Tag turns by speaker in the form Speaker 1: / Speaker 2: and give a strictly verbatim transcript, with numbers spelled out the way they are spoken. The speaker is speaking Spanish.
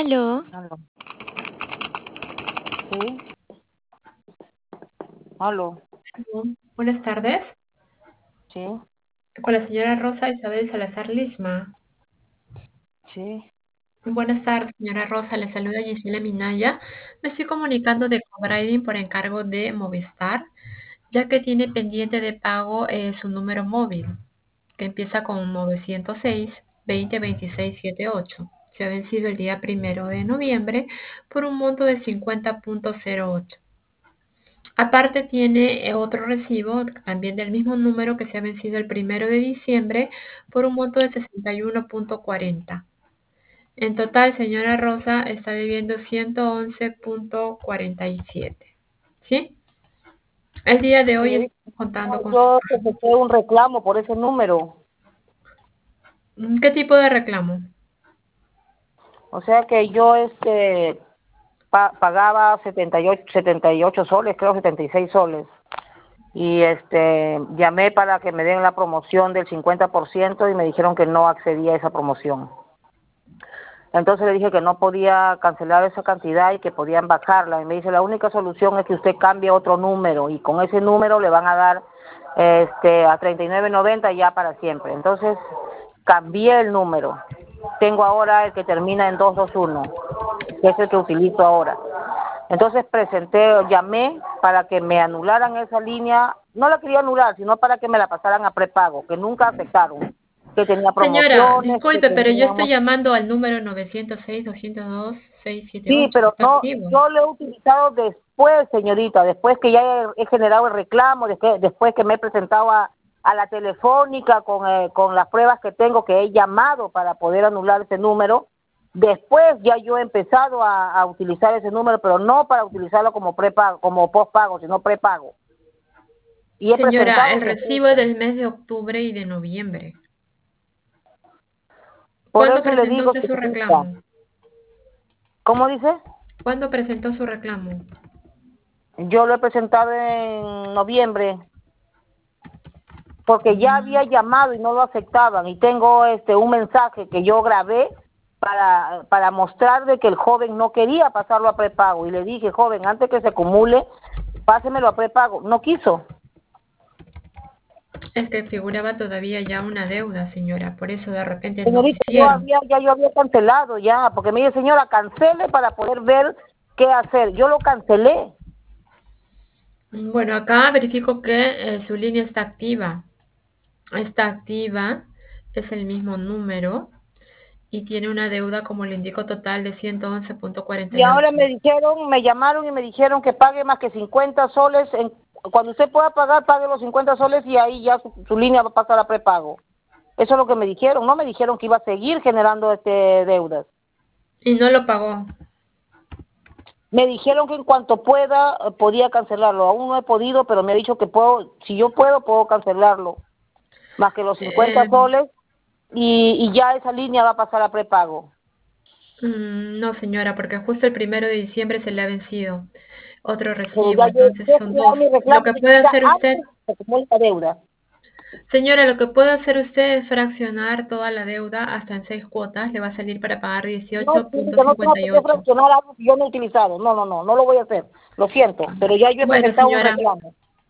Speaker 1: Aló.
Speaker 2: Aló. Sí. Aló.
Speaker 3: Aló, buenas tardes.
Speaker 2: Sí.
Speaker 3: Con la señora Rosa Isabel Salazar Lisma.
Speaker 2: Sí.
Speaker 3: Buenas tardes, señora Rosa. Le saluda Gisela Minaya. Me estoy comunicando de Cobrading por encargo de Movistar, ya que tiene pendiente de pago eh, su número móvil, que empieza con novecientos seis, veinte, veintiséis, setenta y ocho. Se ha vencido el día primero de noviembre por un monto de cincuenta punto cero ocho. Aparte tiene eh, otro recibo, también del mismo número, que se ha vencido el primero de diciembre por un monto de sesenta y uno punto cuarenta. En total, señora Rosa, está debiendo ciento once punto cuarenta y siete. ¿Sí? El día de hoy
Speaker 2: Señorita,
Speaker 3: estamos contando con su
Speaker 2: yo
Speaker 3: pago.
Speaker 2: presenté un reclamo por ese número.
Speaker 3: ¿Qué tipo de reclamo?
Speaker 2: O sea que yo este pa pagaba setenta y ocho, setenta y ocho soles, creo setenta y seis soles. Y este llamé para que me den la promoción del cincuenta por ciento y me dijeron que no accedía a esa promoción. Entonces le dije que no podía cancelar esa cantidad y que podían bajarla. Y me dice, la única solución es que usted cambie otro número y con ese número le van a dar este a treinta y nueve noventa ya para siempre. Entonces cambié el número. Tengo ahora el que termina en doscientos veintiuno, que es el que utilizo ahora. Entonces presenté, llamé para que me anularan esa línea. No la quería anular, sino para que me la pasaran a prepago, que nunca aceptaron. Que tenía
Speaker 3: Señora,
Speaker 2: promociones, que
Speaker 3: disculpe, pero yo estoy
Speaker 2: teníamos...
Speaker 3: llamando al número novecientos seis, doscientos dos, seiscientos setenta y
Speaker 2: Sí,
Speaker 3: ocho.
Speaker 2: pero
Speaker 3: Está
Speaker 2: no,
Speaker 3: activo.
Speaker 2: yo lo he utilizado después, señorita, después que ya he, he generado el reclamo, después, después que me he presentado a, a la telefónica con, eh, con las pruebas que tengo, que he llamado para poder anular ese número. Después ya yo he empezado a, a utilizar ese número, pero no para utilizarlo como prepago, como postpago, sino prepago. Y he
Speaker 3: Señora,
Speaker 2: presentado
Speaker 3: el
Speaker 2: mi
Speaker 3: recibo
Speaker 2: oferta.
Speaker 3: es del mes de octubre y de noviembre.
Speaker 2: Por
Speaker 3: ¿Cuándo
Speaker 2: eso le
Speaker 3: presentó
Speaker 2: digo,
Speaker 3: usted su
Speaker 2: señorita.
Speaker 3: reclamo?
Speaker 2: ¿Cómo dice?
Speaker 3: ¿Cuándo presentó su reclamo?
Speaker 2: Yo lo he presentado en noviembre, porque ya
Speaker 3: Mm,
Speaker 2: había llamado y no lo aceptaban, y tengo este un mensaje que yo grabé para para mostrar de que el joven no quería pasarlo a prepago, y le dije, joven, antes que se acumule, pásemelo a prepago. No quiso.
Speaker 3: Es que figuraba todavía ya una deuda, señora, por eso de repente no
Speaker 2: Señorita, yo
Speaker 3: quisieron.
Speaker 2: había, ya yo había cancelado ya, porque me dice, señora, cancele para poder ver qué hacer. Yo lo cancelé.
Speaker 3: Mm, Bueno, acá verifico que eh, su línea está activa. Está activa, es el mismo número y tiene una deuda, como le indico, total de ciento once punto cuarenta
Speaker 2: Y
Speaker 3: y
Speaker 2: ahora
Speaker 3: ocho.
Speaker 2: me dijeron, me llamaron y me dijeron que pague más que cincuenta soles. En, cuando usted pueda pagar, pague los cincuenta soles y ahí ya su, su línea va a pasar a prepago. Eso es lo que me dijeron. No me dijeron que iba a seguir generando este deudas.
Speaker 3: Y no lo pagó.
Speaker 2: Me dijeron que en cuanto pueda, eh, podía cancelarlo. Aún no he podido, pero me ha dicho que puedo, si yo puedo, puedo cancelarlo. Más que los cincuenta
Speaker 3: Eh,
Speaker 2: soles y, y ya esa línea va a pasar a prepago.
Speaker 3: mm, no, señora, porque justo el primero de diciembre se le ha vencido otro
Speaker 2: Pero
Speaker 3: recibo,
Speaker 2: ya yo,
Speaker 3: entonces
Speaker 2: yo he
Speaker 3: son
Speaker 2: creado
Speaker 3: dos.
Speaker 2: mi
Speaker 3: Lo
Speaker 2: reclamo,
Speaker 3: que puede
Speaker 2: señorita,
Speaker 3: hacer usted,
Speaker 2: antes de que se la deuda.
Speaker 3: señora, lo que puede hacer usted es fraccionar toda la deuda hasta en seis cuotas, le va a salir para pagar
Speaker 2: No,
Speaker 3: dieciocho punto
Speaker 2: señorita, no tengo
Speaker 3: cincuenta
Speaker 2: por
Speaker 3: y
Speaker 2: qué
Speaker 3: ocho.
Speaker 2: fraccionar algo que yo no he utilizado. No, no, no, no lo voy a hacer. Lo siento, pero ya yo he
Speaker 3: Bueno,
Speaker 2: presentado un
Speaker 3: señora,
Speaker 2: reclamo.